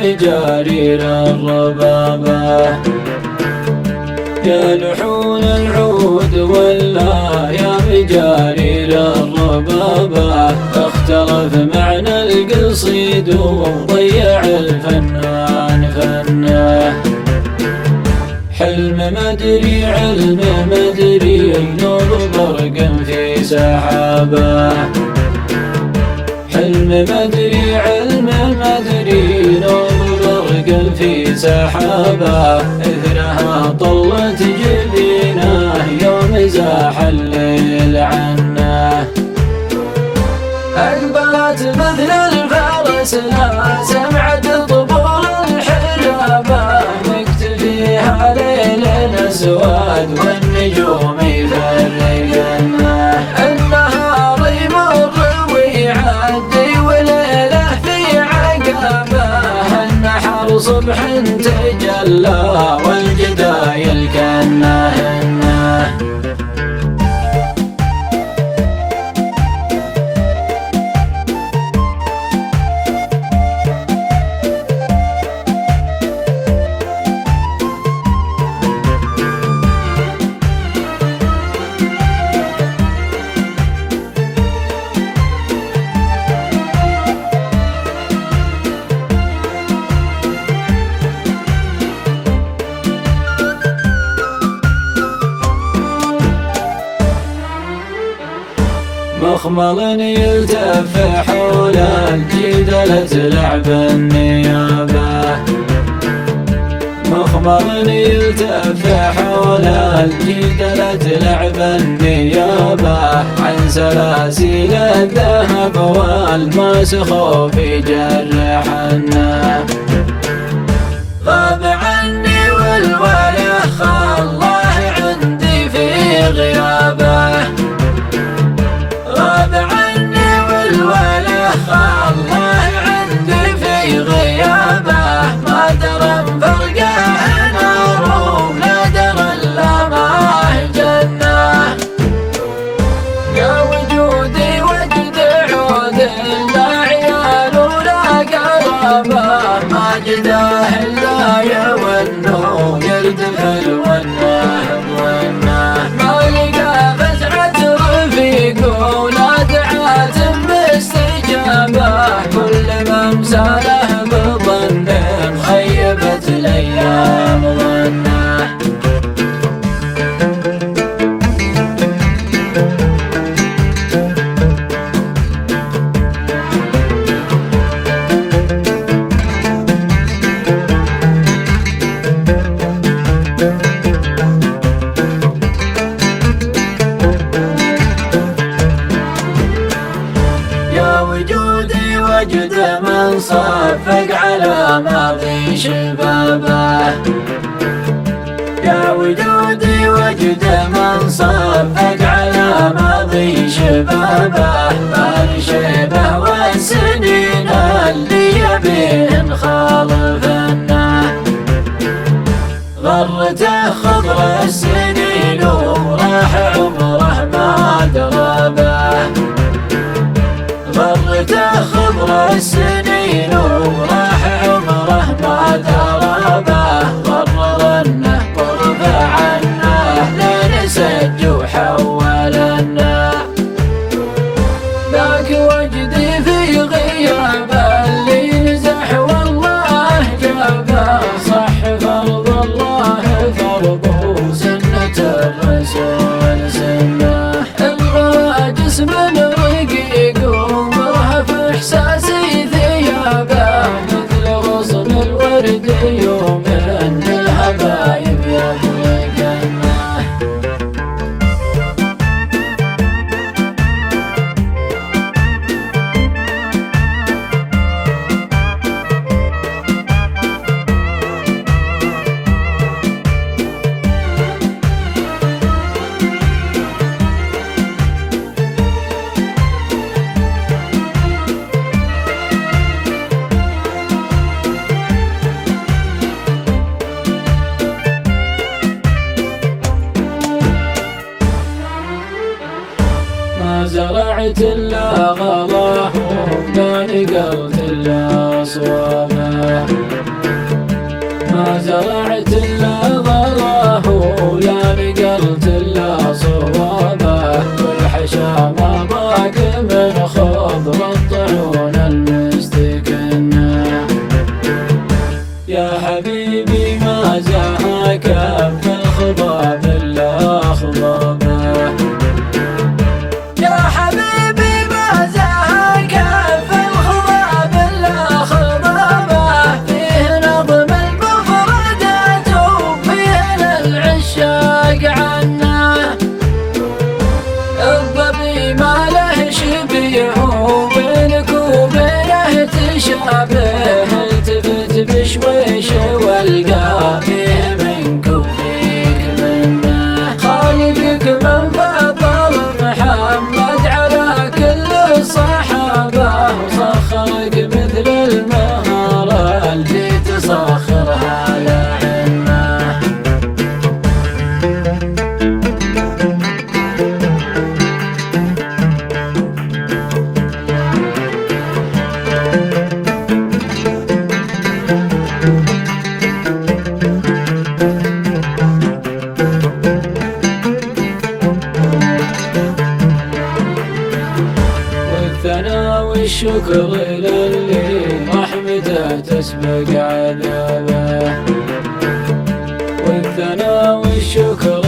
مجارير الربابة. يا لحون العود ولا يا مجارير الربابة، اختلف معنى القصيد وضيع الفنان فنه. حلم مدري علم مدري نور برق في سحابه. حلم مدري علم مدري نور برق في سحابه. إثرها طلت جبينه يوم زاح الليل عنه. أقبلت مثل الفرس لا سمعت طبول الحرابة، مكتفيها ليل أسود والنجوم يفرقنه. النهار يمر ويعدي وليله في عقبه، النحر صبح تجلى والجدايل كنهنه. مخمل يلتف حول الجدلة لعب النيابة. مخمل يلتف حول الجدلة لعب النيابة، عن سلاسل الذهب والماس خوف جرحنا. غاب عني والوله خالله عندي في غيابه. غاب عني والوله خالله عندي في غيابه، ما درى فرقه نار لا درى الا ما جنه. يا وجودي وجد عود لا عيال ولا قرابه، ما جداه الا يونه يردف الونه بونه. ما لقى فزعه رفيق ولا دعات باستجابه، كل ما امساله بظن خيبت الايام ظنه. وجودي وجد من صفق على ماضي شبابه. يا وجودي وجد من صفق على ماضي شبابه، الشيبه والسنين اللي يبين خالفنا. غرته خضر السنين وراح عمره ما دربه. غرته خضر السنين وراح عمره ما دربه. غرر انه طرف عنه لين سج وحولنا. ذاك وجدي في غيابه اللي نزح والله جابه. صح فرض الله فرضه سنة الرسول سنه. الغى جسم رقيق ومرهف احساسي ثيابه، مثل غصن الورد يوم ان الحبايب يفرقنا. ما زرعت إلا غلاه وما نقلت إلا صوابه. زرعت إلا ضره ولا نقلت إلا صوابه، والحشا ما ضاق من خضر الطعون المستكنة. يا حبيبي ما زهاك في الخضاب إلا خضابه، يا حبيبي ما زهاك في الخضاب إلا خضابه. فيه نظم المفردات وفيه للعشاق عنه، الظبي ما له شبيه وبينك وبينه تشابه، التفت بشويش والقى فيه منك وفيك منه. خالقك من فضل محمد على كل الصحابة، وسخرك مثل المهارة اللي تسخرها لعنه. والثنا والشكر للي رحمته تسبق عذابه، والثنا والشكر